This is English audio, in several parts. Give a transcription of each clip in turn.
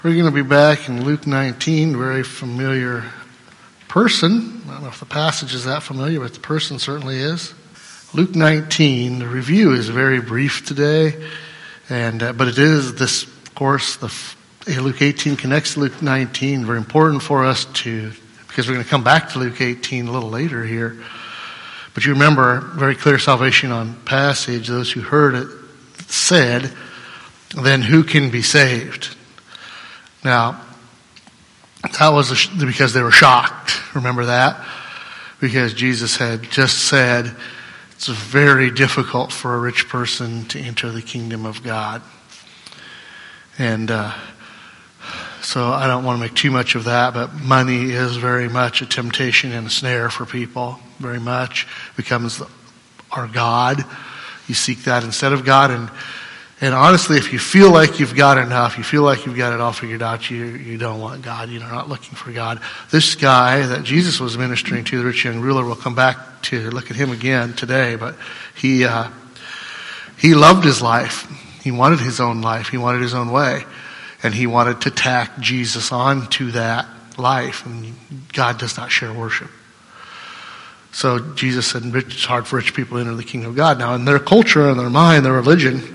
We're going to be back in Luke 19, very familiar person. I don't know if the passage is that familiar, but the person certainly is. Luke 19, the review is very brief today, but it is this, of course, Luke 18 connects to Luke 19, very important for us because we're going to come back to Luke 18 a little later here. But you remember, very clear salvation on passage, those who heard it said, then who can be saved? Now, that was because they were shocked. Remember that? Because Jesus had just said, it's very difficult for a rich person to enter the kingdom of God. And so I don't want to make too much of that, but money is very much a temptation and a snare for people, very much. It becomes our God. You seek that instead of God. And honestly, if you feel like you've got enough, you feel like you've got it all figured out, you don't want God. You're not looking for God. This guy that Jesus was ministering to, the rich young ruler, we'll come back to look at him again today, but he loved his life. He wanted his own life. He wanted his own way. And he wanted to tack Jesus onto that life. And God does not share worship. So Jesus said, it's hard for rich people to enter the kingdom of God. Now, in their culture, in their mind, their religion,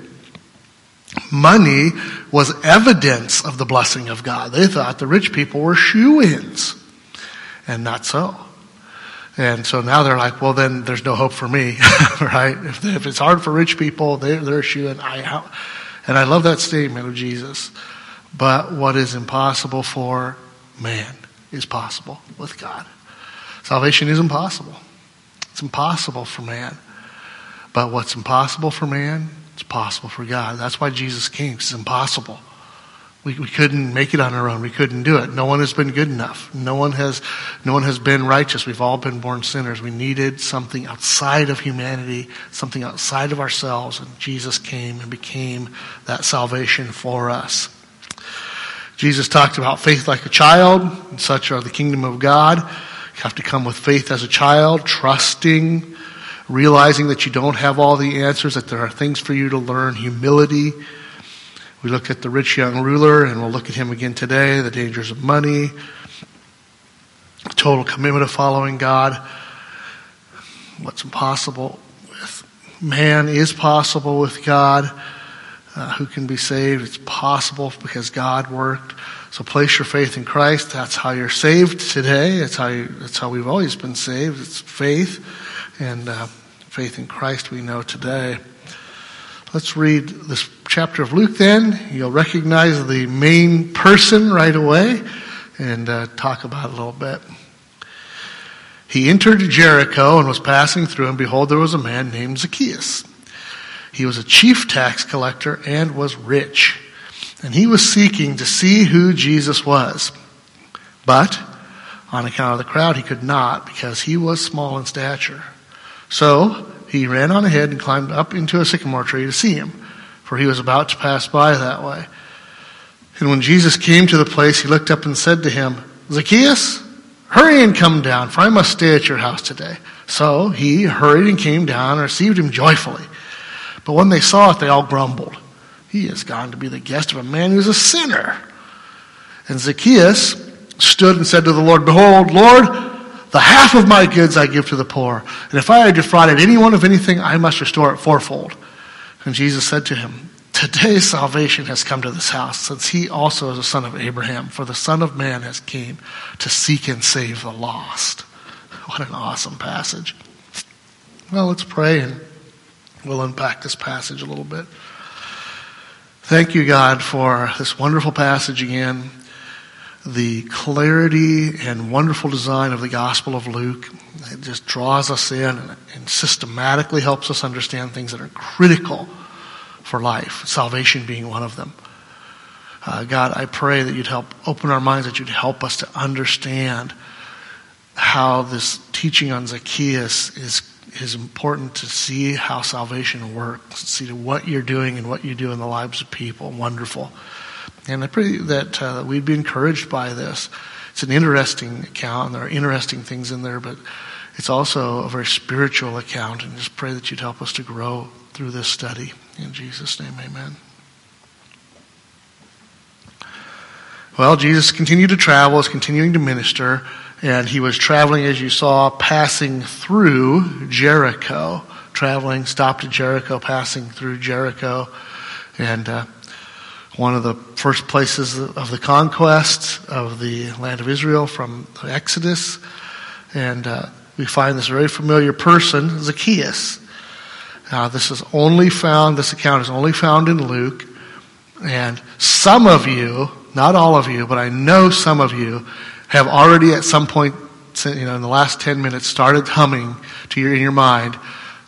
money was evidence of the blessing of God. They thought the rich people were shoo-ins. And not so. And so now they're like, well, then there's no hope for me, right? If it's hard for rich people, they're a shoo-in. And I love that statement of Jesus. But what is impossible for man is possible with God. Salvation is impossible. It's impossible for man. But what's impossible for man, it's possible for God. That's why Jesus came. It's impossible. We couldn't make it on our own. We couldn't do it. No one has been good enough. No one has been righteous. We've all been born sinners. We needed something outside of humanity, something outside of ourselves, and Jesus came and became that salvation for us. Jesus talked about faith like a child, and such are the kingdom of God. You have to come with faith as a child, trusting, realizing that you don't have all the answers, that there are things for you to learn, humility. We looked at the rich young ruler, and we'll look at him again today, the dangers of money, total commitment of following God. What's impossible with man is possible with God. Who can be saved? It's possible because God worked. So place your faith in Christ. That's how you're saved today. That's how we've always been saved. It's faith. And faith in Christ we know today. Let's read this chapter of Luke then. You'll recognize the main person right away and talk about it a little bit. He entered Jericho and was passing through, and behold, there was a man named Zacchaeus. He was a chief tax collector and was rich. And he was seeking to see who Jesus was. But on account of the crowd, he could not, because he was small in stature. So he ran on ahead and climbed up into a sycamore tree to see him, for he was about to pass by that way. And when Jesus came to the place, he looked up and said to him, Zacchaeus, hurry and come down, for I must stay at your house today. So he hurried and came down and received him joyfully. But when they saw it, they all grumbled. He has gone to be the guest of a man who is a sinner. And Zacchaeus stood and said to the Lord, Behold, Lord, the half of my goods I give to the poor. And if I had defrauded anyone of anything, I must restore it fourfold. And Jesus said to him, Today salvation has come to this house, since he also is a son of Abraham. For the Son of Man has came to seek and save the lost. What an awesome passage. Well, let's pray and we'll unpack this passage a little bit. Thank you, God, for this wonderful passage again. The clarity and wonderful design of the Gospel of Luke. It just draws us in and systematically helps us understand things that are critical for life, salvation being one of them. God, I pray that you'd help open our minds, that you'd help us to understand how this teaching on Zacchaeus is important to see how salvation works, see what you're doing and what you do in the lives of people. Wonderful. And I pray that we'd be encouraged by this. It's an interesting account, and there are interesting things in there, but it's also a very spiritual account, and just pray that you'd help us to grow through this study. In Jesus' name, amen. Well, Jesus continued to travel, was continuing to minister, and he was traveling, as you saw, passing through Jericho. Traveling, stopped at Jericho, passing through Jericho. And one of the first places of the conquest of the land of Israel from the Exodus. And we find this very familiar person, Zacchaeus. This account is only found in Luke. And some of you, not all of you, but I know some of you have already at some point, in the last 10 minutes, started humming in your mind.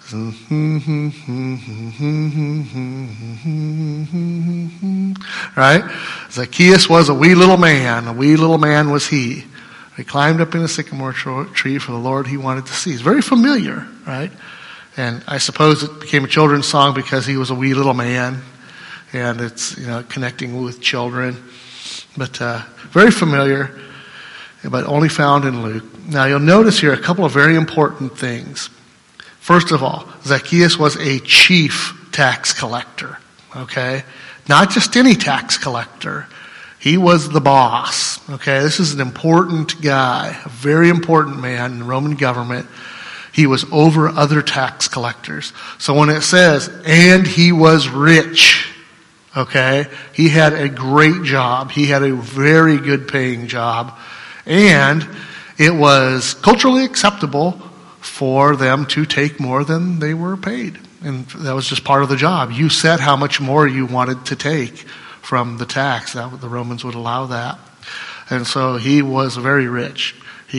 Right? Zacchaeus was a wee little man was he. He climbed up in a sycamore tree for the Lord he wanted to see. It's very familiar, right? And I suppose it became a children's song because he was a wee little man. And it's, connecting with children. But very familiar, but only found in Luke. Now you'll notice here a couple of very important things. First of all, Zacchaeus was a chief tax collector. Okay? Not just any tax collector. He was the boss. Okay? This is an important guy, a very important man in the Roman government. He was over other tax collectors. So when it says, and he was rich, okay, he had a great job. He had a very good paying job. And it was culturally acceptable for them to take more than they were paid. And that was just part of the job. You said how much more you wanted to take from the tax. The Romans would allow that. And so he was very rich.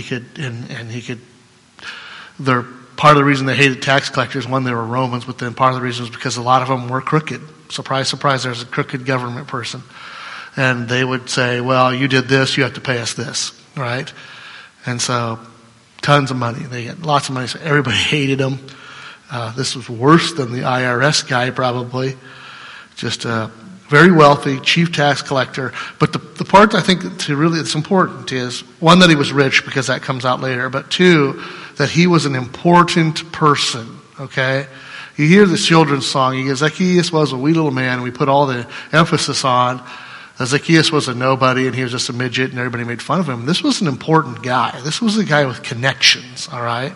Part of the reason they hated tax collectors, one, they were Romans, but then part of the reason was because a lot of them were crooked. Surprise, surprise, there's a crooked government person. And they would say, well, you did this, you have to pay us this, right? And so, tons of money. They had lots of money, so everybody hated them. This was worse than the IRS guy, probably. Just a very wealthy chief tax collector. But the part I think that's important is, one, that he was rich, because that comes out later, but two, that he was an important person, okay? You hear this children's song, Zacchaeus was a wee little man, and we put all the emphasis on Zacchaeus was a nobody, and he was just a midget, and everybody made fun of him. This was an important guy. This was a guy with connections, all right?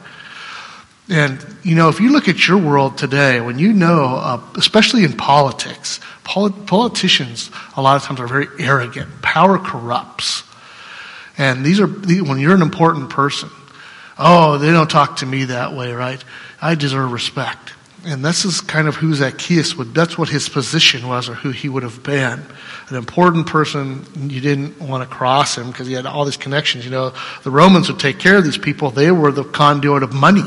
And, if you look at your world today, when especially in politics, politicians a lot of times are very arrogant. Power corrupts. And when you're an important person, oh, they don't talk to me that way, right? I deserve respect. And this is kind of who Zacchaeus that's what his position was, or who he would have been. An important person, you didn't want to cross him because he had all these connections. The Romans would take care of these people. They were the conduit of money.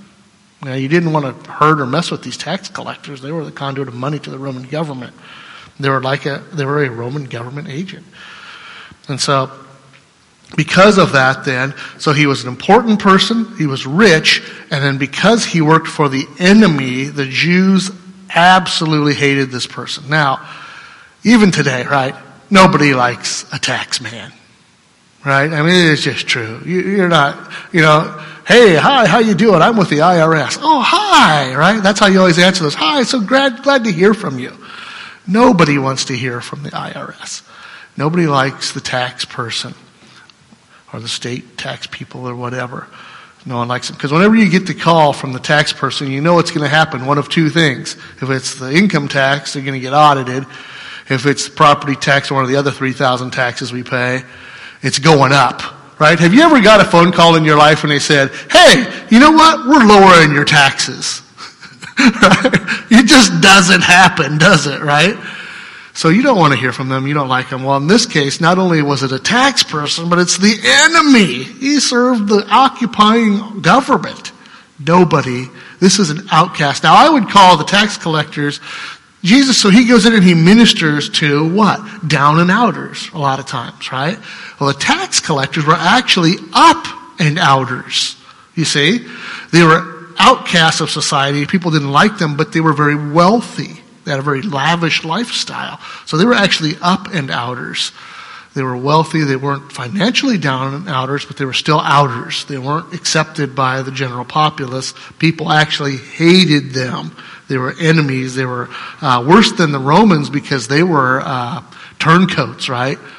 You didn't want to hurt or mess with these tax collectors. They were the conduit of money to the Roman government. They were a Roman government agent. And so, because of that then, so he was an important person, he was rich, and then because he worked for the enemy, the Jews absolutely hated this person. Now, even today, right, nobody likes a tax man, right? I mean, it's just true. You're not, hey, hi, how you doing? I'm with the IRS. Oh, hi, right? That's how you always answer those. Hi, so glad to hear from you. Nobody wants to hear from the IRS. Nobody likes the tax person or the state tax people or whatever. No one likes them. Because whenever you get the call from the tax person, you know what's going to happen. One of two things. If it's the income tax, they're going to get audited. If it's property tax or one of the other 3,000 taxes we pay, it's going up. Right? Have you ever got a phone call in your life when they said, hey, you know what? We're lowering your taxes. Right? It just doesn't happen, does it? Right? So you don't want to hear from them. You don't like them. Well, in this case, not only was it a tax person, but it's the enemy. He served the occupying government. This is an outcast. Now, I would call the tax collectors Jesus, so he goes in and he ministers to what? Down and outers a lot of times, right? Well, the tax collectors were actually up and outers, you see. They were outcasts of society. People didn't like them, but they were very wealthy. They had a very lavish lifestyle. So they were actually up and outers. They were wealthy. They weren't financially down and outers, but they were still outers. They weren't accepted by the general populace. People actually hated them. They were enemies. They were worse than the Romans because they were turncoats, right?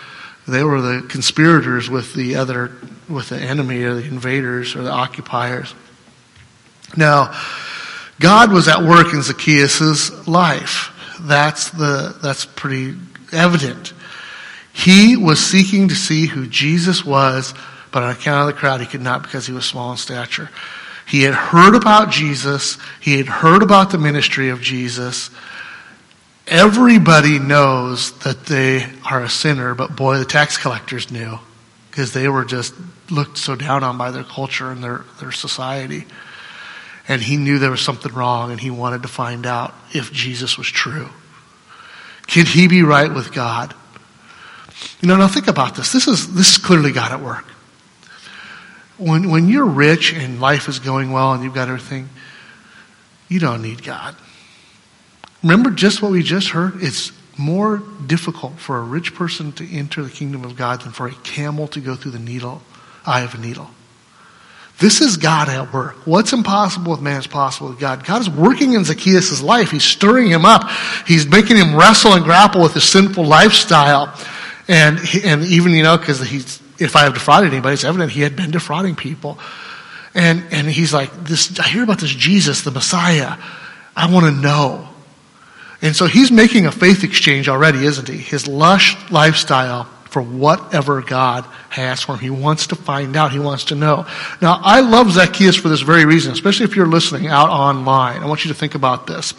They were the conspirators with the enemy or the invaders or the occupiers. Now, God was at work in Zacchaeus' life. That's pretty evident. He was seeking to see who Jesus was, but on account of the crowd, he could not because he was small in stature. He had heard about Jesus. He had heard about the ministry of Jesus. Everybody knows that they are a sinner, but boy, the tax collectors knew because they were just looked so down on by their culture and their society. And he knew there was something wrong, and he wanted to find out if Jesus was true. Could he be right with God? Now think about this. This is clearly God at work. When you're rich and life is going well and you've got everything, you don't need God. Remember just what we just heard? It's more difficult for a rich person to enter the kingdom of God than for a camel to go through the eye of a needle. This is God at work. What's impossible with man is possible with God. God is working in Zacchaeus' life. He's stirring him up. He's making him wrestle and grapple with his sinful lifestyle. And even, because if I have defrauded anybody, it's evident he had been defrauding people. And he's like, I hear about this Jesus, the Messiah. I want to know. And so he's making a faith exchange already, isn't he? His lush lifestyle for whatever God has for him. He wants to find out. He wants to know. Now, I love Zacchaeus for this very reason, especially if you're listening out online. I want you to think about this.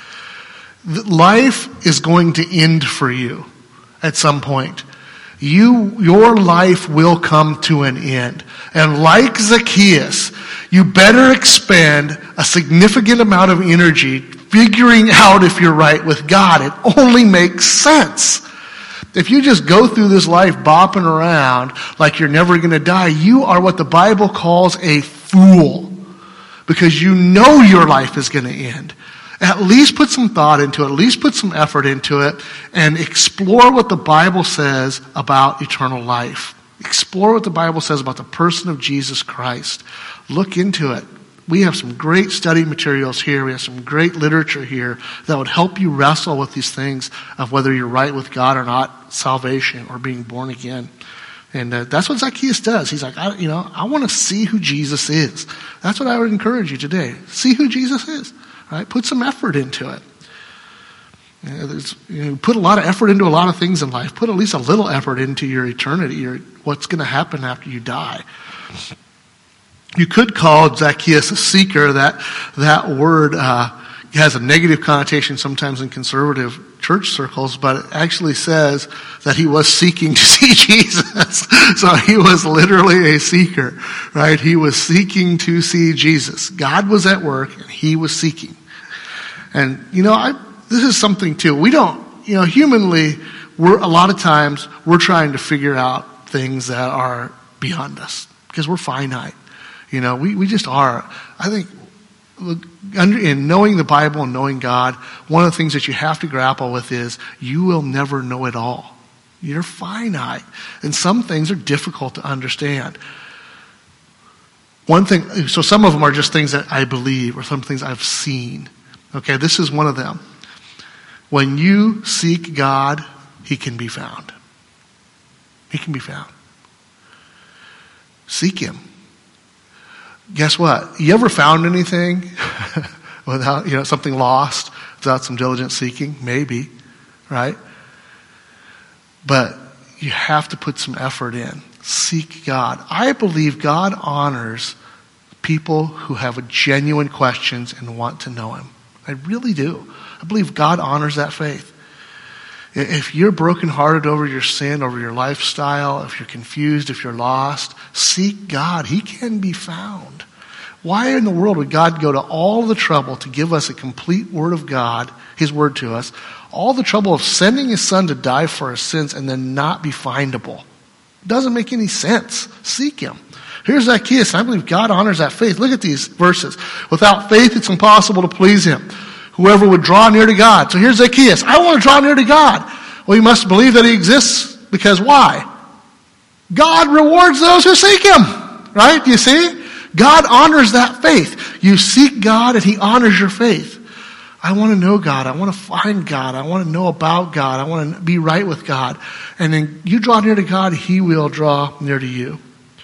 Life is going to end for you at some point. Your life will come to an end. And like Zacchaeus, you better expend a significant amount of energy figuring out if you're right with God. It only makes sense. If you just go through this life bopping around like you're never going to die, you are what the Bible calls a fool. Because you know your life is going to end. At least put some thought into it. At least put some effort into it. And explore what the Bible says about eternal life. Explore what the Bible says about the person of Jesus Christ. Look into it. We have some great study materials here. We have some great literature here that would help you wrestle with these things of whether you're right with God or not, salvation or being born again. And that's what Zacchaeus does. He's like, I want to see who Jesus is. That's what I would encourage you today. See who Jesus is. Right? Put some effort into it. Put a lot of effort into a lot of things in life. Put at least a little effort into your eternity, what's going to happen after you die. You could call Zacchaeus a seeker. That word has a negative connotation sometimes in conservative church circles, but it actually says that he was seeking to see Jesus. So he was literally a seeker, right? He was seeking to see Jesus. God was at work and he was seeking. And, this is something too. We don't, humanly, a lot of times we're trying to figure out things that are beyond us because we're finite. We just are. I think in knowing the Bible and knowing God, one of the things that you have to grapple with is you will never know it all. You're finite. And some things are difficult to understand. So some of them are just things that I believe or some things I've seen. Okay, this is one of them. When you seek God, he can be found. He can be found. Seek him. Guess what? You ever found anything without, something lost without some diligent seeking? Maybe, right? But you have to put some effort in. Seek God. I believe God honors people who have genuine questions and want to know him. I really do. I believe God honors that faith. If you're brokenhearted over your sin, over your lifestyle, if you're confused, if you're lost, seek God. He can be found. Why in the world would God go to all the trouble to give us a complete word of God, his word to us, all the trouble of sending his son to die for our sins and then not be findable? It doesn't make any sense. Seek him. Here's Zacchaeus. I believe God honors that faith. Look at these verses. Without faith, it's impossible to please him. Whoever would draw near to God. So here's Zacchaeus. I want to draw near to God. Well, you must believe that he exists because why? God rewards those who seek him. Right? Do you see? God honors that faith. You seek God and he honors your faith. I want to know God. I want to find God. I want to know about God. I want to be right with God. And then you draw near to God, he will draw near to you.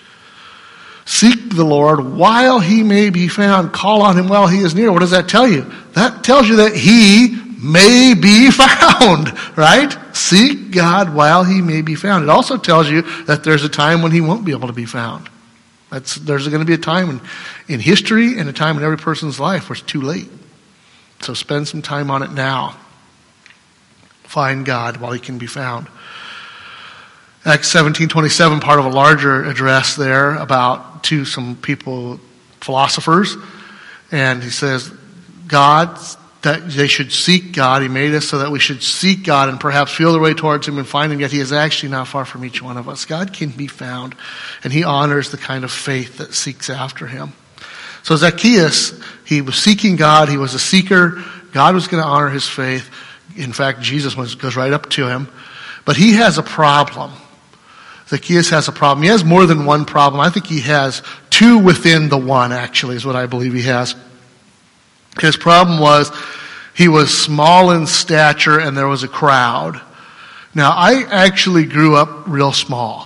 Seek the Lord while he may be found. Call on him while he is near. What does that tell you? That tells you that he may be found, right? Seek God while he may be found. It also tells you that there's a time when he won't be able to be found. There's going to be a time in history and a time in every person's life where it's too late. So spend some time on it now. Find God while he can be found. Acts 17:27, part of a larger address there to some people, philosophers. And he says, God, that they should seek God. He made us so that we should seek God and perhaps feel the way towards him and find him, yet he is actually not far from each one of us. God can be found, and he honors the kind of faith that seeks after him. So Zacchaeus, he was seeking God. He was a seeker. God was going to honor his faith. In fact, Jesus goes right up to him. But he has a problem. Zacchaeus has a problem. He has more than one problem. I think he has two within the one, actually, is what I believe he has. His problem was he was small in stature and there was a crowd. Now, I actually grew up real small.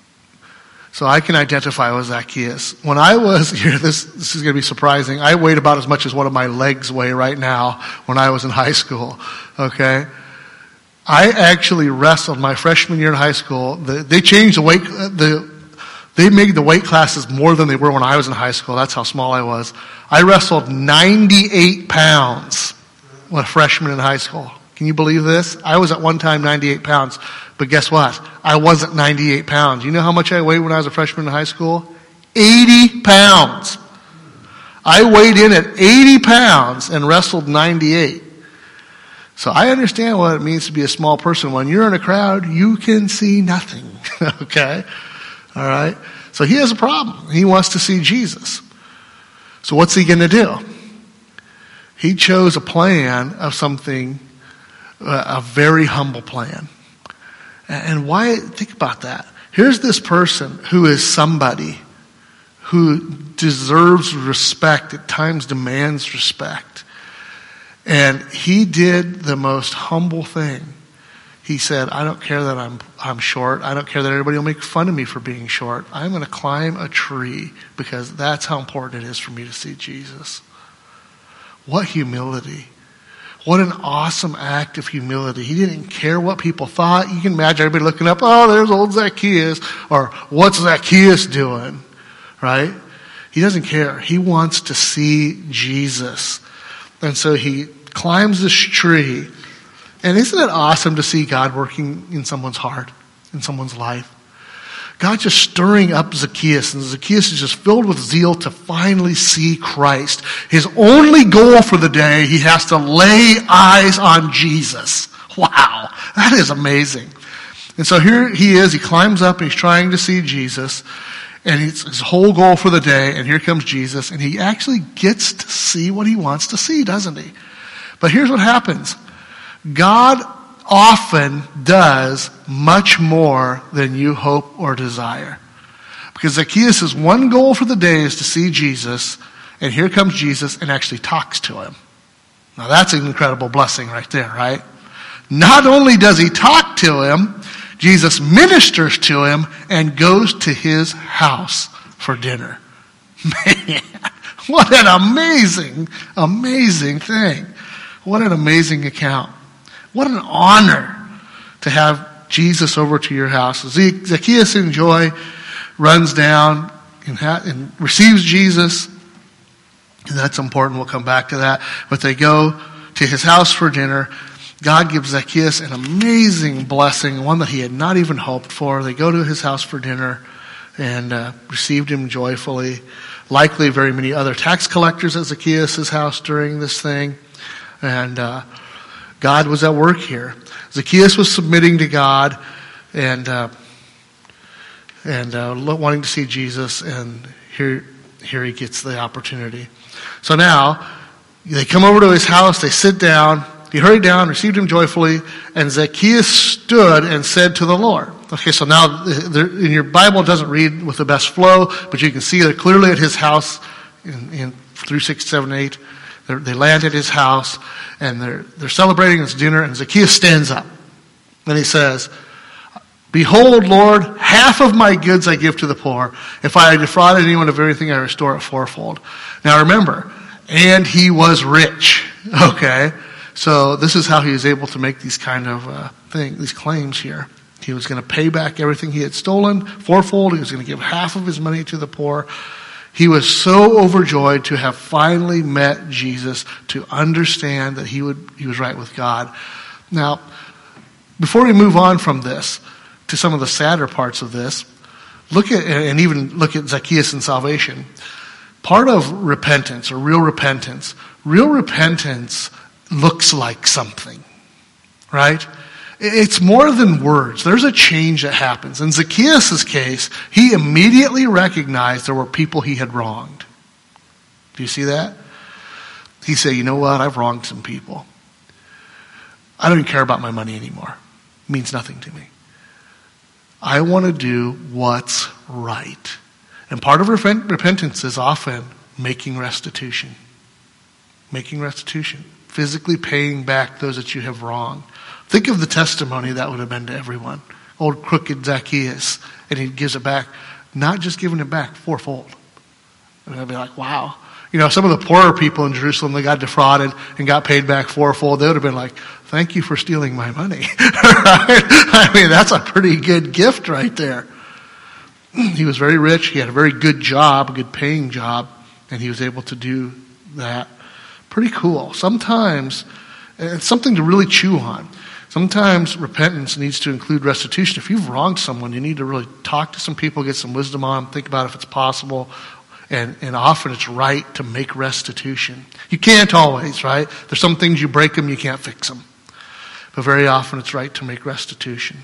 So I can identify with Zacchaeus. When I was here, this is going to be surprising. I weighed about as much as one of my legs weigh right now when I was in high school. Okay? I actually wrestled my freshman year in high school. They changed the weight. They made the weight classes more than they were when I was in high school. That's how small I was. I wrestled 98 pounds when a freshman in high school. Can you believe this? I was at one time 98 pounds. But guess what? I wasn't 98 pounds. You know how much I weighed when I was a freshman in high school? 80 pounds. I weighed in at 80 pounds and wrestled 98. So I understand what it means to be a small person. When you're in a crowd, you can see nothing. Okay? All right? So he has a problem. He wants to see Jesus. So what's he going to do? He chose a plan of something, a very humble plan. And why? Think about that. Here's this person who is somebody who deserves respect, at times demands respect. And he did the most humble thing. He said, I don't care that I'm short. I don't care that everybody will make fun of me for being short. I'm going to climb a tree because that's how important it is for me to see Jesus. What humility. What an awesome act of humility. He didn't care what people thought. You can imagine everybody looking up, oh, there's old Zacchaeus, or what's Zacchaeus doing, right? He doesn't care. He wants to see Jesus. And so he climbs this tree. And isn't it awesome to see God working in someone's heart, in someone's life? God's just stirring up Zacchaeus, and Zacchaeus is just filled with zeal to finally see Christ. His only goal for the day, he has to lay eyes on Jesus. Wow, that is amazing. And so here he is, he climbs up and he's trying to see Jesus, and it's his whole goal for the day, and here comes Jesus, and he actually gets to see what he wants to see, doesn't he? But here's what happens. God often does much more than you hope or desire. Because Zacchaeus' one goal for the day is to see Jesus, and here comes Jesus and actually talks to him. Now that's an incredible blessing right there, right? Not only does he talk to him, Jesus ministers to him and goes to his house for dinner. Man, what an amazing, amazing thing. What an amazing account. What an honor to have Jesus over to your house. Zacchaeus in joy runs down and receives Jesus. And that's important. We'll come back to that. But they go to his house for dinner. God gives Zacchaeus an amazing blessing, one that he had not even hoped for. They go to his house for dinner and received him joyfully. Likely very many other tax collectors at Zacchaeus' house during this thing. And God was at work here. Zacchaeus was submitting to God and wanting to see Jesus, and here he gets the opportunity. So now they come over to his house, they sit down, he hurried down, received him joyfully, and Zacchaeus stood and said to the Lord. Okay, so now in your Bible it doesn't read with the best flow, but you can see that clearly at his house in through 6, 7, 8. They land at his house, and they're celebrating this dinner, and Zacchaeus stands up. And he says, "Behold, Lord, half of my goods I give to the poor. If I defrauded anyone of anything, I restore it fourfold." Now remember, and he was rich. Okay? So this is how he was able to make these kind of these claims here. He was going to pay back everything he had stolen fourfold. He was going to give half of his money to the poor. He was so overjoyed to have finally met Jesus, to understand that he was right with God. Now, before we move on from this to some of the sadder parts of this, look at Zacchaeus and salvation. Part of repentance, or real repentance looks like something, right? It's more than words. There's a change that happens. In Zacchaeus' case, he immediately recognized there were people he had wronged. Do you see that? He said, "You know what? I've wronged some people. I don't even care about my money anymore. It means nothing to me. I want to do what's right." And part of repentance is often making restitution. Making restitution. Physically paying back those that you have wronged. Think of the testimony that would have been to everyone. Old crooked Zacchaeus. And he gives it back. Not just giving it back, fourfold. And I'd be like, wow. You know, some of the poorer people in Jerusalem, they got defrauded and got paid back fourfold. They would have been like, "Thank you for stealing my money." Right? I mean, that's a pretty good gift right there. He was very rich. He had a very good job, a good paying job. And he was able to do that. Pretty cool. Sometimes, it's something to really chew on. Sometimes repentance needs to include restitution. If you've wronged someone, you need to really talk to some people, get some wisdom on them, think about if it's possible. And often it's right to make restitution. You can't always, right? There's some things you break them, you can't fix them. But very often it's right to make restitution.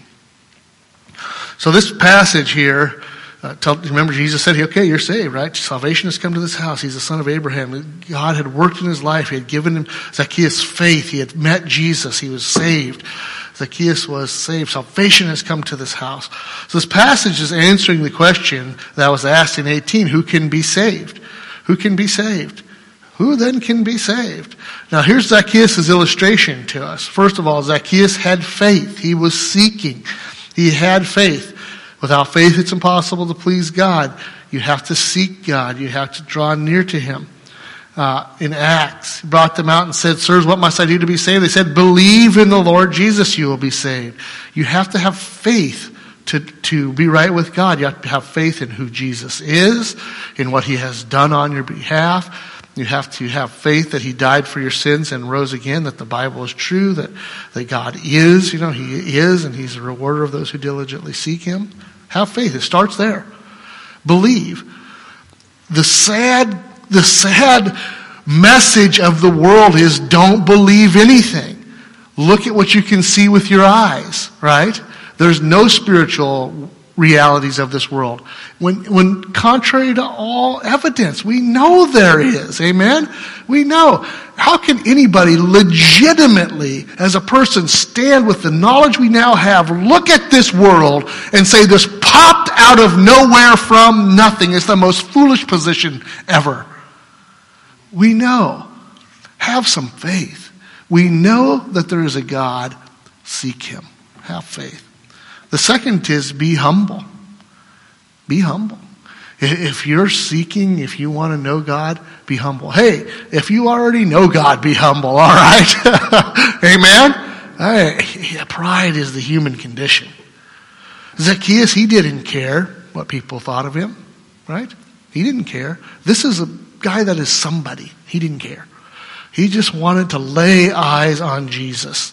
So this passage here, remember Jesus said, okay, you're saved, right? Salvation has come to this house. He's the son of Abraham. God had worked in his life. He had given him Zacchaeus faith. He had met Jesus. He was saved. Zacchaeus was saved. Salvation has come to this house. So this passage is answering the question that was asked in 18, who can be saved? Who can be saved? Who then can be saved? Now here's Zacchaeus' illustration to us. First of all, Zacchaeus had faith. He was seeking. He had faith. Without faith, it's impossible to please God. You have to seek God. You have to draw near to him. In Acts, he brought them out and said, "Sirs, what must I do to be saved?" They said, "Believe in the Lord Jesus, you will be saved." You have to have faith to be right with God. You have to have faith in who Jesus is, in what he has done on your behalf. You have to have faith that he died for your sins and rose again, that the Bible is true, that God is, he is, and he's a rewarder of those who diligently seek him. Have faith. It starts there. Believe. The sad message of the world is don't believe anything. Look at what you can see with your eyes, right? There's no spiritual realities of this world. When contrary to all evidence, we know there is. Amen? We know. How can anybody legitimately, as a person, stand with the knowledge we now have, look at this world and say this popped out of nowhere from nothing? It's the most foolish position ever. We know. Have some faith. We know that there is a God. Seek him. Have faith. The second is be humble. Be humble. If you're seeking, if you want to know God, be humble. Hey, if you already know God, be humble, all right? Amen? Pride is the human condition. Zacchaeus, he didn't care what people thought of him, right? He didn't care. This is a guy that is somebody. He didn't care. He just wanted to lay eyes on Jesus.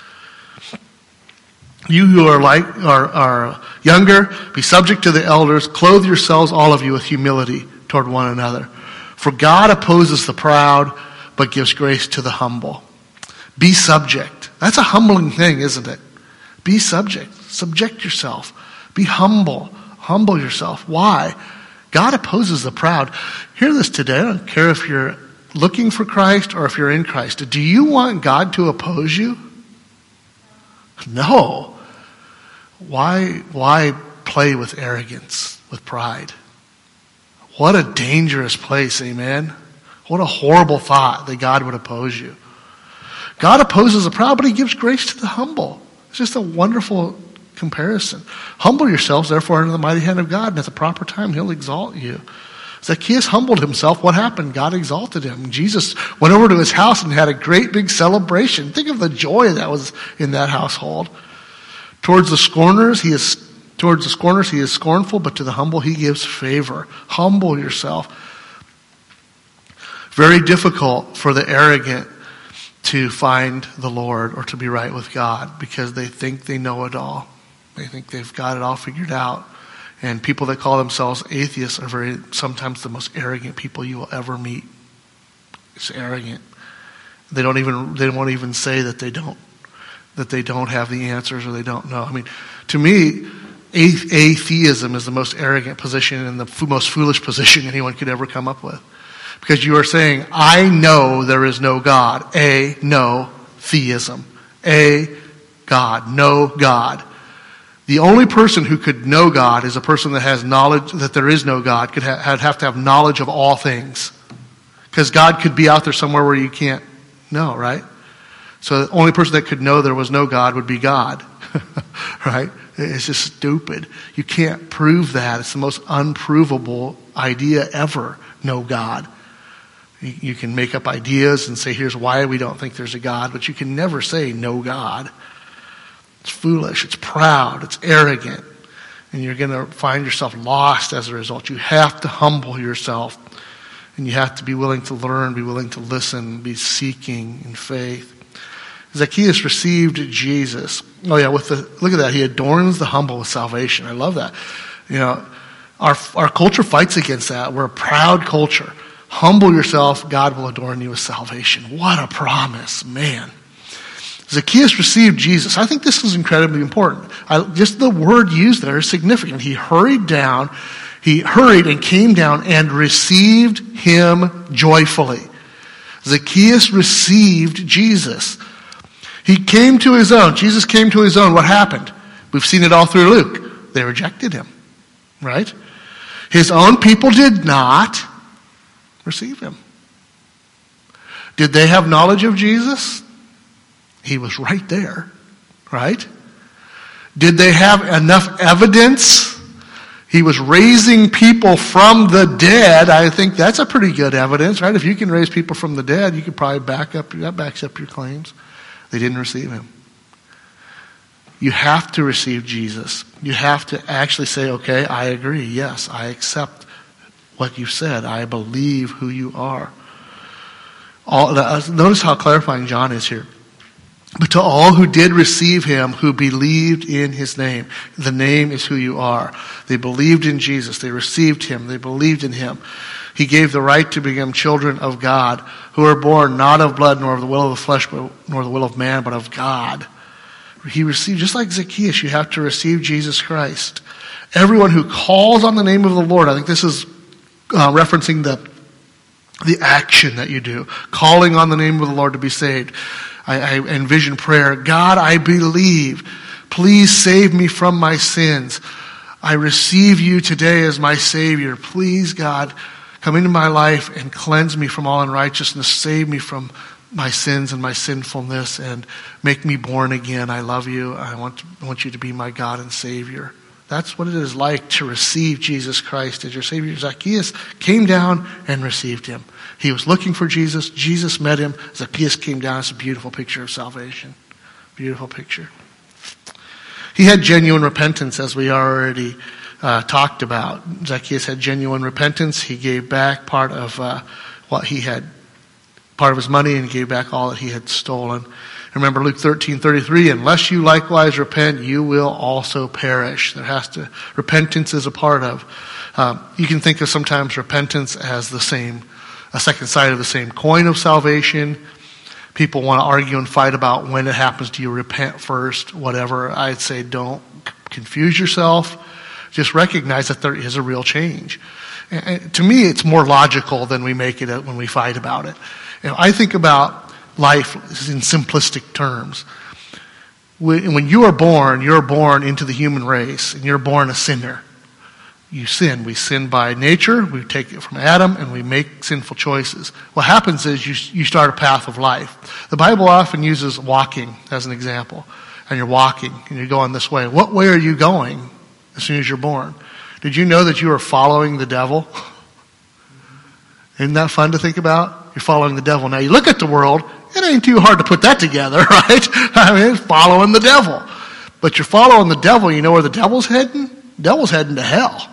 You who are younger, be subject to the elders. Clothe yourselves, all of you, with humility toward one another. For God opposes the proud, but gives grace to the humble. Be subject. That's a humbling thing, isn't it? Be subject. Subject yourself. Be humble. Humble yourself. Why? God opposes the proud. Hear this today. I don't care if you're looking for Christ or if you're in Christ. Do you want God to oppose you? No. Why play with arrogance, with pride? What a dangerous place, amen? What a horrible thought that God would oppose you. God opposes the proud, but he gives grace to the humble. It's just a wonderful comparison. Humble yourselves, therefore, under the mighty hand of God, and at the proper time he'll exalt you. Zacchaeus humbled himself. What happened? God exalted him. Jesus went over to his house and had a great big celebration. Think of the joy that was in that household. Towards the scorners, he is scornful, but to the humble he gives favor. Humble yourself. Very difficult for the arrogant to find the Lord or to be right with God because they think they know it all. They think they've got it all figured out. And people that call themselves atheists are sometimes the most arrogant people you will ever meet. It's arrogant. They won't even say that they don't have the answers or they don't know. I mean, to me, atheism is the most arrogant position and the most foolish position anyone could ever come up with. Because you are saying, I know there is no God. No theism. God. No God. The only person who could know God is a person that has knowledge that there is no God, could have to have knowledge of all things. Because God could be out there somewhere where you can't know, right? So the only person that could know there was no God would be God. Right? It's just stupid. You can't prove that. It's the most unprovable idea ever, no God. You can make up ideas and say, here's why we don't think there's a God, but you can never say no God. It's foolish, it's proud, it's arrogant, and you're going to find yourself lost as a result. You have to humble yourself, and you have to be willing to learn, be willing to listen, be seeking in faith. Zacchaeus received Jesus. Oh yeah, look at that. He adorns the humble with salvation. I love that. You know, our culture fights against that. We're a proud culture. Humble yourself, God will adorn you with salvation. What a promise, man. Zacchaeus received Jesus. I think this is incredibly important. Just the word used there is significant. He hurried and came down and received him joyfully. Zacchaeus received Jesus. He came to his own. Jesus came to his own. What happened? We've seen it all through Luke. They rejected him, right? His own people did not receive him. Did they have knowledge of Jesus? He was right there, right? Did they have enough evidence? He was raising people from the dead. I think that's a pretty good evidence, right? If you can raise people from the dead, you could probably that backs up your claims. They didn't receive him. You have to receive Jesus. You have to actually say, okay, I agree. Yes, I accept what you said. I believe who you are. Notice how clarifying John is here. But to all who did receive him, who believed in his name. The name is who you are. They believed in Jesus. They received him. They believed in him. He gave the right to become children of God, who are born not of blood, nor of the will of the flesh, nor the will of man, but of God. He received, just like Zacchaeus, you have to receive Jesus Christ. Everyone who calls on the name of the Lord, I think this is referencing the action that you do. Calling on the name of the Lord to be saved. I envision prayer. God, I believe. Please save me from my sins. I receive you today as my Savior. Please, God, come into my life and cleanse me from all unrighteousness. Save me from my sins and my sinfulness and make me born again. I love you. I want you to be my God and Savior. That's what it is like to receive Jesus Christ as your Savior. Zacchaeus came down and received him. He was looking for Jesus. Jesus met him. Zacchaeus came down. It's a beautiful picture of salvation. Beautiful picture. He had genuine repentance, as we already talked about. Zacchaeus had genuine repentance. He gave back part of part of his money, and gave back all that he had stolen. Remember Luke 13:33, unless you likewise repent, you will also perish. Repentance is a part of. You can think of sometimes repentance as a second side of the same coin of salvation. People want to argue and fight about when it happens. Do you repent first? Whatever. I'd say don't confuse yourself. Just recognize that there is a real change. And to me, it's more logical than we make it when we fight about it. I think about life in simplistic terms. When you are born into the human race, and you're born a sinner. you sin. We sin by nature. We take it from Adam, and we make sinful choices. What happens is you start a path of life. The Bible often uses walking as an example. And you're walking, and you're going this way. What way are you going as soon as you're born? Did you know that you are following the devil? Isn't that fun to think about? You're following the devil. Now, you look at the world, it ain't too hard to put that together, right? I mean, it's following the devil. But you're following the devil, you know where the devil's heading? The devil's heading to hell.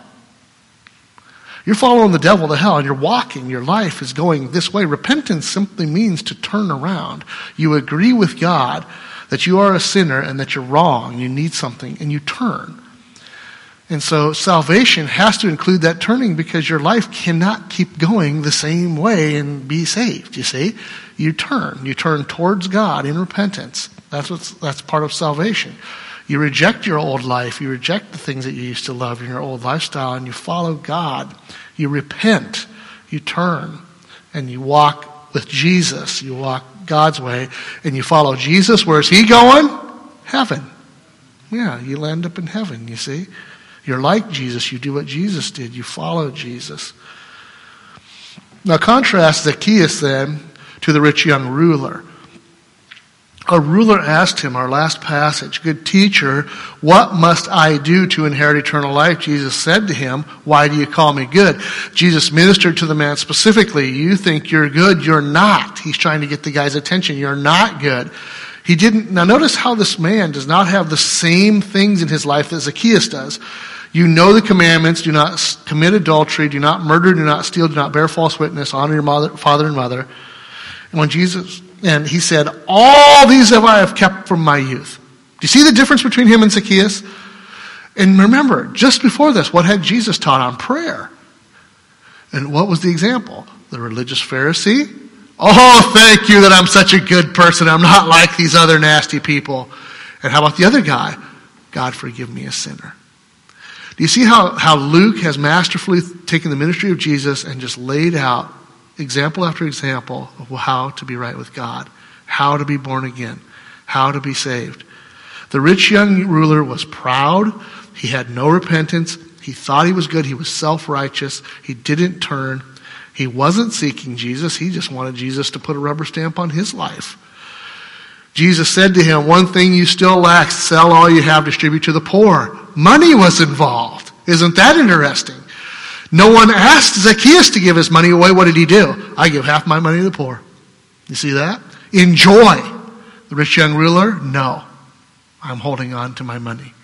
You're following the devil to hell, and you're walking. Your life is going this way. Repentance simply means to turn around. You agree with God that you are a sinner and that you're wrong. You need something, and you turn. And so salvation has to include that turning, because your life cannot keep going the same way and be saved, you see. You turn. You turn towards God in repentance. That's part of salvation. You reject your old life. You reject the things that you used to love in your old lifestyle, and you follow God. You repent. You turn. And you walk with Jesus. You walk God's way. And you follow Jesus. Where's he going? Heaven. Yeah, you'll end up in heaven, you see. You're like Jesus. You do what Jesus did. You follow Jesus. Now contrast Zacchaeus then to the rich young ruler. A ruler asked him, our last passage, "Good teacher, what must I do to inherit eternal life?" Jesus said to him, "Why do you call me good?" Jesus ministered to the man specifically. You think you're good, you're not. He's trying to get the guy's attention. You're not good. Now notice how this man does not have the same things in his life that Zacchaeus does. You know the commandments: do not commit adultery, do not murder, do not steal, do not bear false witness, honor your father and mother. And he said, "All these I have kept from my youth." Do you see the difference between him and Zacchaeus? And remember, just before this, what had Jesus taught on prayer? And what was the example? The religious Pharisee? "Oh, thank you that I'm such a good person. I'm not like these other nasty people." And how about the other guy? "God, forgive me, a sinner." Do you see how Luke has masterfully taken the ministry of Jesus and just laid out example after example of how to be right with God, how to be born again, how to be saved? The rich young ruler was proud. He had no repentance. He thought he was good. He was self-righteous. He didn't turn. He wasn't seeking Jesus. He just wanted Jesus to put a rubber stamp on his life. Jesus said to him, "One thing you still lack: sell all you have, distribute to the poor." Money was involved. Isn't that interesting? No one asked Zacchaeus to give his money away. What did he do? "I give half my money to the poor." You see that? Enjoy. The rich young ruler? No. I'm holding on to my money.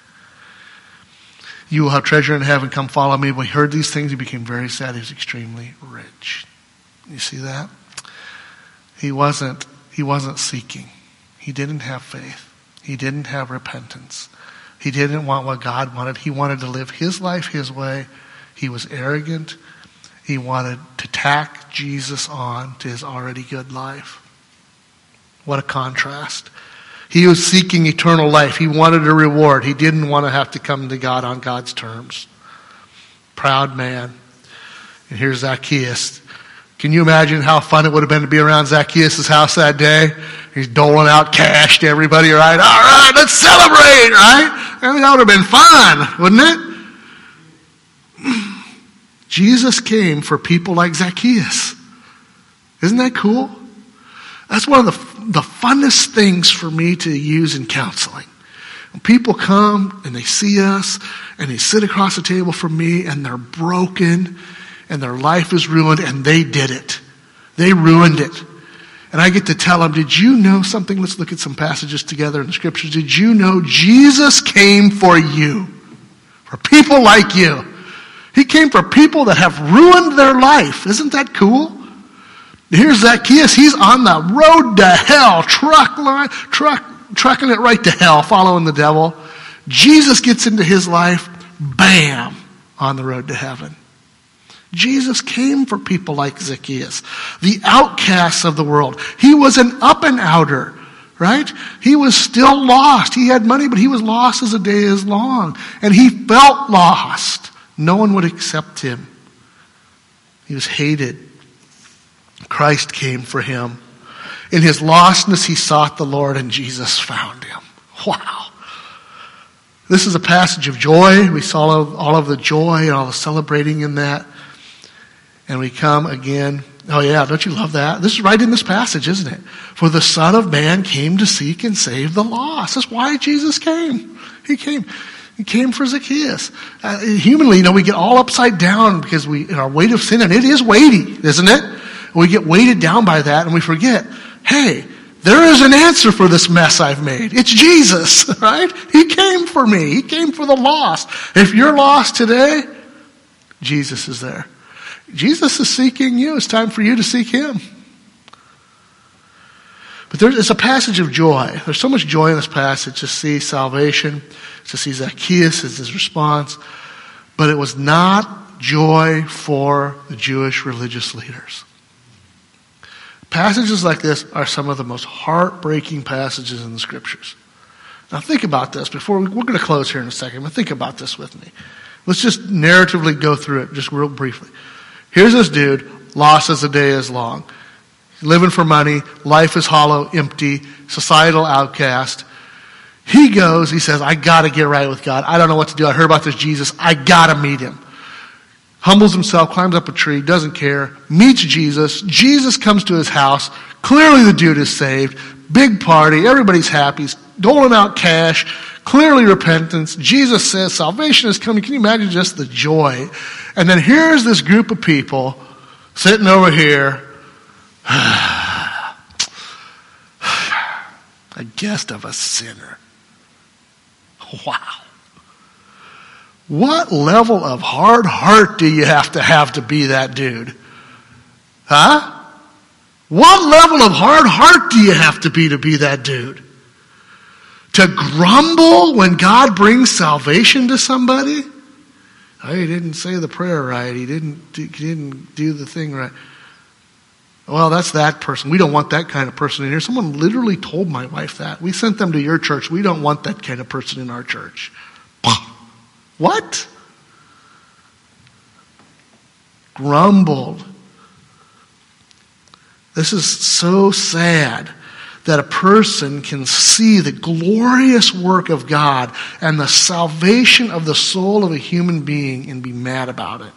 "You will have treasure in heaven. Come follow me." When he heard these things, he became very sad. He was extremely rich. You see that? He wasn't seeking. He didn't have faith. He didn't have repentance. He didn't want what God wanted. He wanted to live his life his way. He was arrogant. He wanted to tack Jesus on to his already good life. What a contrast. He was seeking eternal life. He wanted a reward. He didn't want to have to come to God on God's terms. Proud man. And here's Zacchaeus. Can you imagine how fun it would have been to be around Zacchaeus' house that day? He's doling out cash to everybody, right? All right, let's celebrate, right? I mean, that would have been fun, wouldn't it? Jesus came for people like Zacchaeus. Isn't that cool? That's one of the funnest things for me to use in counseling. When people come and they see us and they sit across the table from me and they're broken and their life is ruined, and they did it. They ruined it. And I get to tell them, did you know something? Let's look at some passages together in the scriptures. Did you know Jesus came for you? For people like you. He came for people that have ruined their life. Isn't that cool? Here's Zacchaeus. He's on the road to hell, trucking it right to hell, following the devil. Jesus gets into his life, bam, on the road to heaven. Jesus came for people like Zacchaeus, the outcasts of the world. He was an up and outer, right? He was still lost. He had money, but he was lost as the day is long. And he felt lost. No one would accept him. He was hated. Christ came for him. In his lostness, he sought the Lord, and Jesus found him. Wow. This is a passage of joy. We saw all of the joy and all the celebrating in that. And we come again. Oh yeah, don't you love that? This is right in this passage, isn't it? For the Son of Man came to seek and save the lost. That's why Jesus came. He came for Zacchaeus. Humanly, we get all upside down because in our weight of sin, and it is weighty, isn't it? We get weighted down by that and we forget, hey, there is an answer for this mess I've made. It's Jesus, right? He came for me. He came for the lost. If you're lost today, Jesus is there. Jesus is seeking you. It's time for you to seek him. But it's a passage of joy. There's so much joy in this passage to see salvation, to see Zacchaeus as his response. But it was not joy for the Jewish religious leaders. Passages like this are some of the most heartbreaking passages in the Scriptures. Now think about this. We're going to close here in a second, but think about this with me. Let's just narratively go through it just real briefly. Here's this dude, lost as the day is long. Living for money, life is hollow, empty, societal outcast. He says, I got to get right with God. I don't know what to do. I heard about this Jesus. I got to meet him. Humbles himself, climbs up a tree, doesn't care, meets Jesus. Jesus comes to his house. Clearly the dude is saved. Big party. Everybody's happy. He's doling out cash. Clearly repentance. Jesus says salvation is coming. Can you imagine just the joy? And then here's this group of people sitting over here. A guest of a sinner. Wow. What level of hard heart do you have to be that dude? Huh? What level of hard heart do you have to be that dude? To grumble when God brings salvation to somebody? Oh, he didn't say the prayer right. He didn't do the thing right. Well, that's that person. We don't want that kind of person in here. Someone literally told my wife that. We sent them to your church. We don't want that kind of person in our church. What? Grumbled. This is so sad that a person can see the glorious work of God and the salvation of the soul of a human being and be mad about it.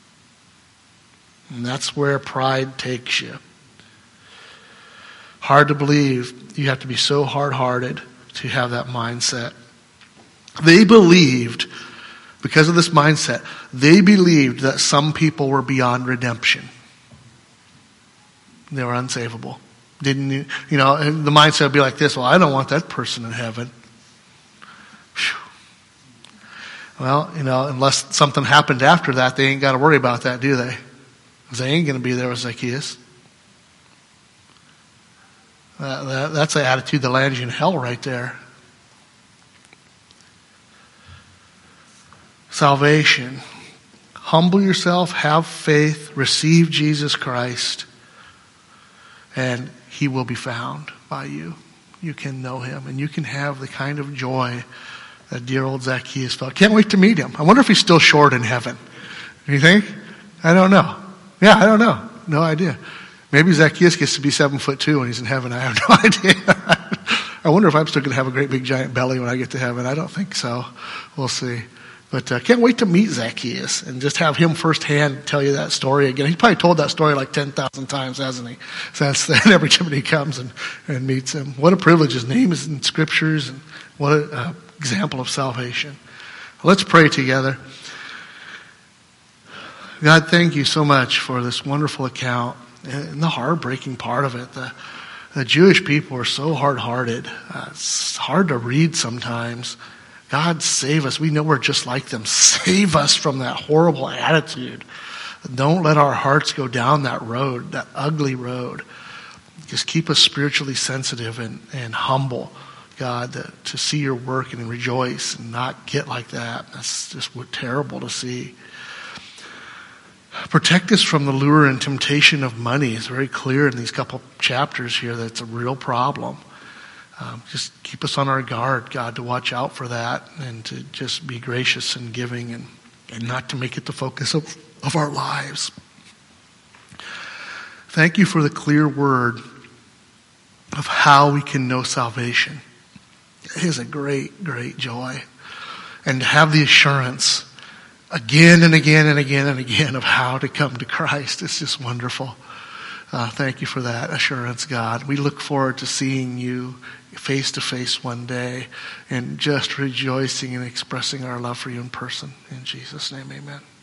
And that's where pride takes you. Hard to believe. You have to be so hard-hearted to have that mindset. They believed, because of this mindset, they believed that some people were beyond redemption. They were unsavable. And the mindset would be like this, well, I don't want that person in heaven. Whew. Well, unless something happened after that, they ain't got to worry about that, do they? Because they ain't going to be there with Zacchaeus. That's the attitude that lands you in hell right there. Salvation. Humble yourself, have faith, receive Jesus Christ, and he will be found by you. You can know him, and you can have the kind of joy that dear old Zacchaeus felt. Can't wait to meet him. I wonder if he's still short in heaven. You think? I don't know. Yeah, I don't know. No idea. Maybe Zacchaeus gets to be 7'2" when he's in heaven. I have no idea. I wonder if I'm still going to have a great big giant belly when I get to heaven. I don't think so. We'll see. But can't wait to meet Zacchaeus and just have him firsthand tell you that story again. He's probably told that story like 10,000 times, hasn't he? Since then, every time he comes and meets him. What a privilege. His name is in Scriptures, and what an example of salvation. Let's pray together. God, thank you so much for this wonderful account and the heartbreaking part of it. The Jewish people are so hard-hearted. It's hard to read sometimes. God, save us. We know we're just like them. Save us from that horrible attitude. Don't let our hearts go down that road, that ugly road. Just keep us spiritually sensitive and humble, God, to see your work and rejoice and not get like that. That's just terrible to see. Protect us from the lure and temptation of money. It's very clear in these couple chapters here that it's a real problem. Just keep us on our guard, God, to watch out for that and to just be gracious and giving and not to make it the focus of our lives. Thank you for the clear word of how we can know salvation. It is a great, great joy. and to have the assurance again and again and again and again of how to come to Christ. It's just wonderful. Thank you for that assurance, God. We look forward to seeing you face to face one day and just rejoicing and expressing our love for you in person. In Jesus' name, amen.